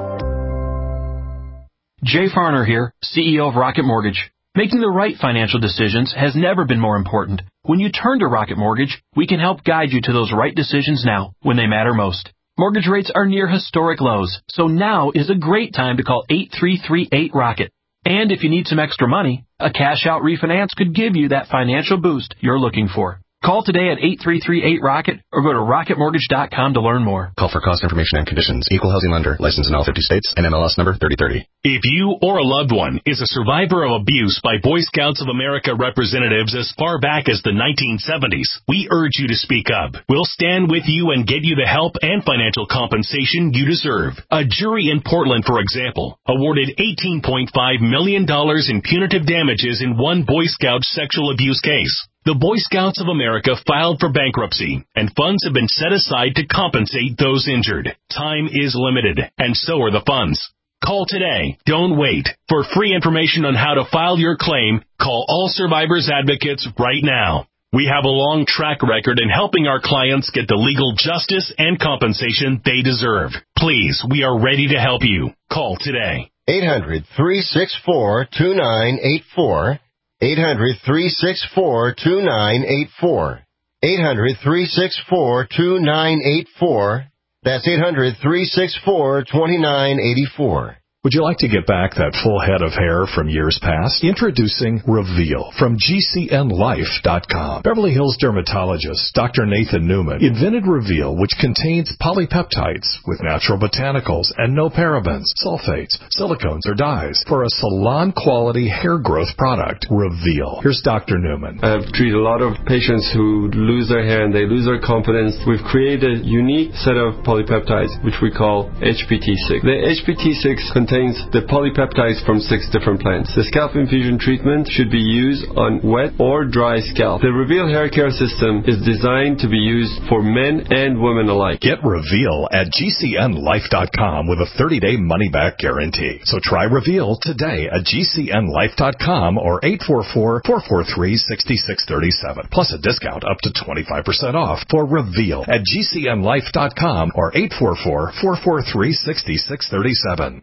Jay Farner here, CEO of Rocket Mortgage. Making the right financial decisions has never been more important. When you turn to Rocket Mortgage, we can help guide you to those right decisions now, when they matter most. Mortgage rates are near historic lows, so now is a great time to call 8338-ROCKET. And if you need some extra money, a cash-out refinance could give you that financial boost you're looking for. Call today at 8338-ROCKET or go to rocketmortgage.com to learn more. Call for cost information and conditions. Equal housing lender. Licensed in all 50 states. NMLS number 3030. If you or a loved one is a survivor of abuse by Boy Scouts of America representatives as far back as the 1970s, we urge you to speak up. We'll stand with you and get you the help and financial compensation you deserve. A jury in Portland, for example, awarded $18.5 million in punitive damages in one Boy Scout sexual abuse case. The Boy Scouts of America filed for bankruptcy, and funds have been set aside to compensate those injured. Time is limited, and so are the funds. Call today. Don't wait. For free information on how to file your claim, call All Survivors Advocates right now. We have a long track record in helping our clients get the legal justice and compensation they deserve. Please, we are ready to help you. Call today. 800-364-2984. 800-364-2984. 800-364-2984. That's 800-364-2984. Would you like to get back that full head of hair from years past? Introducing Reveal from GCNLife.com. Beverly Hills dermatologist Dr. Nathan Newman invented Reveal, which contains polypeptides with natural botanicals and no parabens, sulfates, silicones, or dyes for a salon-quality hair growth product. Reveal. Here's Dr. Newman. I've treated a lot of patients who lose their hair and they lose their confidence. We've created a unique set of polypeptides, which we call HPT6. The HPT6 contains the polypeptides from 6 different plants. The scalp infusion treatment should be used on wet or dry scalp. The Reveal hair care system is designed to be used for men and women alike. Get Reveal at GCNLife.com with a 30-day money-back guarantee. So try Reveal today at GCNLife.com or 844-443-6637. Plus a discount up to 25% off for Reveal at GCNLife.com or 844-443-6637.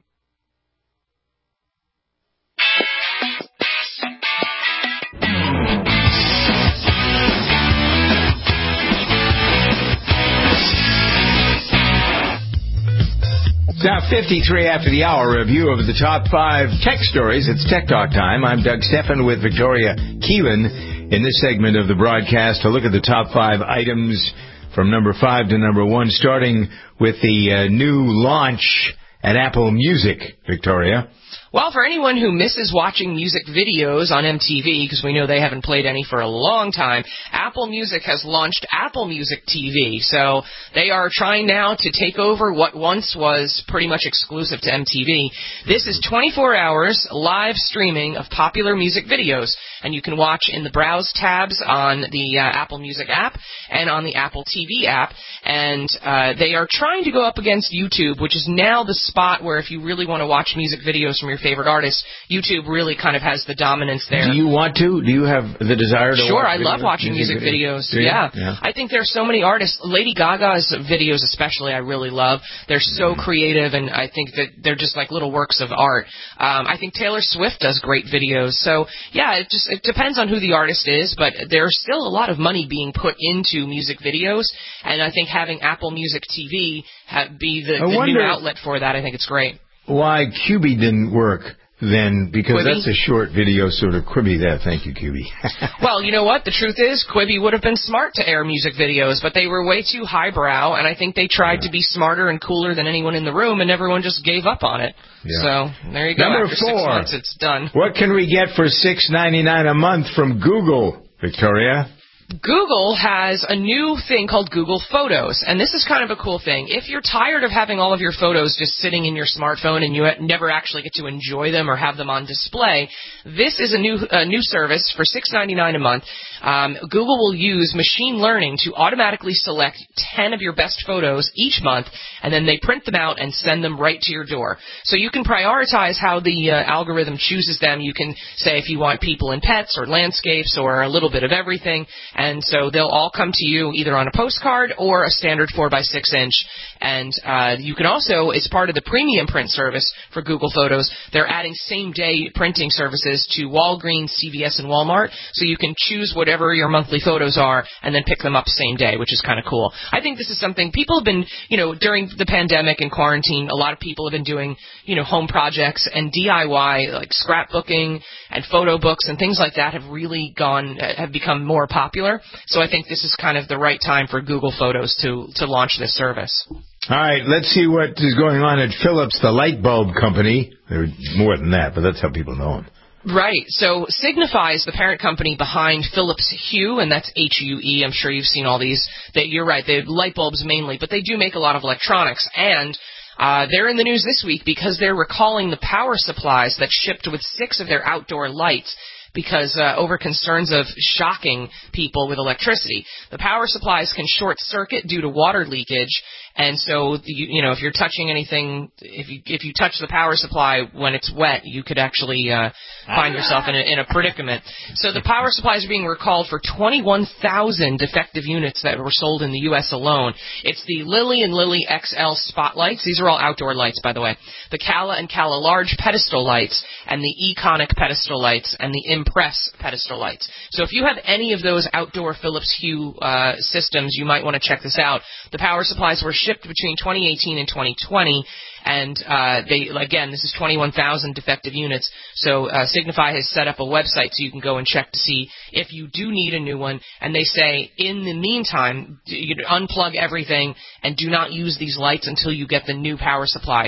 Now 53 after the hour, review of the top 5 tech stories. It's Tech Talk time. I'm Doug Stephan with Victoria Keelan. In this segment of the broadcast, to look at the top 5 items from number 5 to number 1, starting with the new launch at Apple Music, Victoria. Well, for anyone who misses watching music videos on MTV, because we know they haven't played any for a long time, Apple Music has launched Apple Music TV. So they are trying now to take over what once was pretty much exclusive to MTV. This is 24 hours live streaming of popular music videos, and you can watch in the Browse tabs on the Apple Music app and on the Apple TV app. And they are trying to go up against YouTube, which is now the spot where if you really want to watch music videos from your favorite artists, YouTube really kind of has the dominance there. Do you want to? Do you have the desire to Sure, watch I love watching music videos. Yeah. I think there's so many artists. Lady Gaga's videos especially I really love. They're so creative, and I think that they're just like little works of art. I think Taylor Swift does great videos. So, yeah, it depends on who the artist is, but there's still a lot of money being put into music videos, and I think having Apple Music TV be the new outlet for that, I think it's great. Why Quibi didn't work then, because Quibi? That's a short video sort of Quibi there. Thank you, Quibi. Well, you know what? The truth is, Quibi would have been smart to air music videos, but they were way too highbrow, and I think they tried to be smarter and cooler than anyone in the room, and everyone just gave up on it. Yeah. So, there you go. Number After 4. 6 months, it's done. What can we get for $6.99 a month from Google, Victoria? Google has a new thing called Google Photos, and this is kind of a cool thing. If you're tired of having all of your photos just sitting in your smartphone and you never actually get to enjoy them or have them on display, this is a new service for $6.99 a month. Google will use machine learning to automatically select 10 of your best photos each month, and then they print them out and send them right to your door. So you can prioritize how the algorithm chooses them. You can say if you want people and pets or landscapes or a little bit of everything. And so they'll all come to you either on a postcard or a standard 4x6 inch. And you can also, as part of the premium print service for Google Photos, they're adding same-day printing services to Walgreens, CVS, and Walmart. So you can choose whatever your monthly photos are and then pick them up same day, which is kind of cool. I think this is something people have been, during the pandemic and quarantine, a lot of people have been doing, home projects and DIY, like scrapbooking and photo books and things like that have become more popular. So I think this is kind of the right time for Google Photos to launch this service. All right, let's see what is going on at Philips, the light bulb company. There's more than that, but that's how people know them. Right. So Signify is the parent company behind Philips Hue, and that's H-U-E. I'm sure you've seen all these. You're right, they're light bulbs mainly, but they do make a lot of electronics. And they're in the news this week because they're recalling the power supplies that shipped with 6 of their outdoor lights because over concerns of shocking people with electricity. The power supplies can short circuit due to water leakage, and so if you're touching anything, if you touch the power supply when it's wet, you could actually find yourself in a predicament. So the power supplies are being recalled for 21,000 defective units that were sold in the U.S. alone. It's the Lily and Lily XL spotlights. These are all outdoor lights, by the way. The Cala and Cala Large pedestal lights, and the Econic pedestal lights, and the Impress pedestal lights. So if you have any of those outdoor Philips Hue systems, you might want to check this out. The power supplies were shipped between 2018 and 2020, and this is 21,000 defective units. So Signify has set up a website so you can go and check to see if you do need a new one. And they say, in the meantime, you unplug everything and do not use these lights until you get the new power supply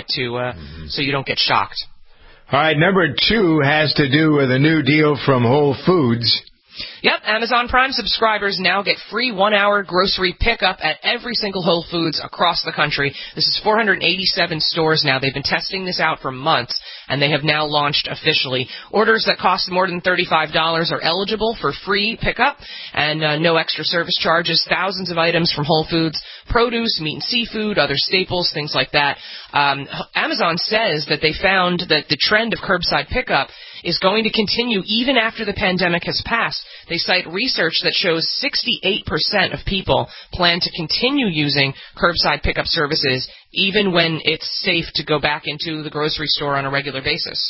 so you don't get shocked. All right, number 2 has to do with a new deal from Whole Foods. Yep, Amazon Prime subscribers now get free 1-hour grocery pickup at every single Whole Foods across the country. This is 487 stores now. They've been testing this out for months, and they have now launched officially. Orders that cost more than $35 are eligible for free pickup, and no extra service charges. Thousands of items from Whole Foods, produce, meat and seafood, other staples, things like that. Amazon says that they found that the trend of curbside pickup is going to continue even after the pandemic has passed. They cite research that shows 68% of people plan to continue using curbside pickup services even when it's safe to go back into the grocery store on a regular basis.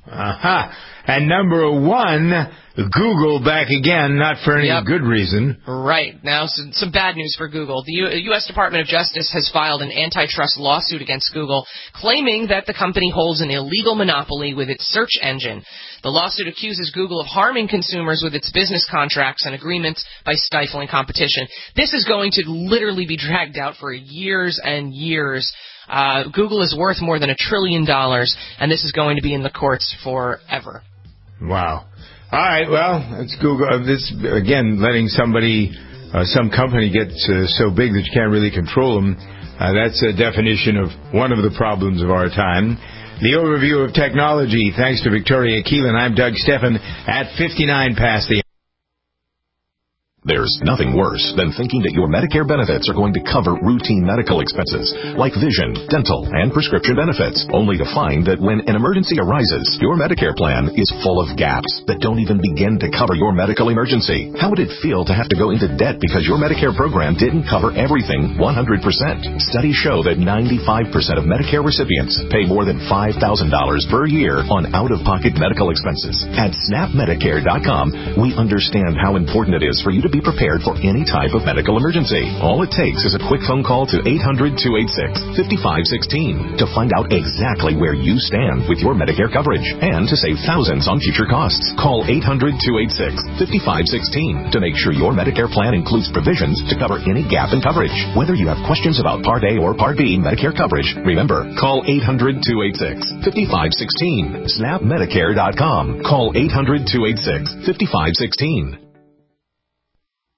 Aha. And number 1, Google back again, not for any good reason. Right. Now, some bad news for Google. The U.S. Department of Justice has filed an antitrust lawsuit against Google, claiming that the company holds an illegal monopoly with its search engine. The lawsuit accuses Google of harming consumers with its business contracts and agreements by stifling competition. This is going to literally be dragged out for years and years. Google is worth more than $1 trillion, and this is going to be in the courts forever. Wow. All right, well, it's Google. This, again, letting somebody, some company get so big that you can't really control them, that's a definition of one of the problems of our time. The overview of technology, thanks to Victoria Keelan. I'm Doug Stephan at 59 past the... There's nothing worse than thinking that your Medicare benefits are going to cover routine medical expenses like vision, dental, and prescription benefits, only to find that when an emergency arises, your Medicare plan is full of gaps that don't even begin to cover your medical emergency. How would it feel to have to go into debt because your Medicare program didn't cover everything 100%? Studies show that 95% of Medicare recipients pay more than $5,000 per year on out-of-pocket medical expenses. At SnapMedicare.com, we understand how important it is for you to be prepared for any type of medical emergency. All it takes is a quick phone call to 800-286-5516 to find out exactly where you stand with your Medicare coverage and to save thousands on future costs. Call 800-286-5516 to make sure your Medicare plan includes provisions to cover any gap in coverage. Whether you have questions about Part A or Part B Medicare coverage, remember, call 800-286-5516. SnapMedicare.com. Call 800-286-5516.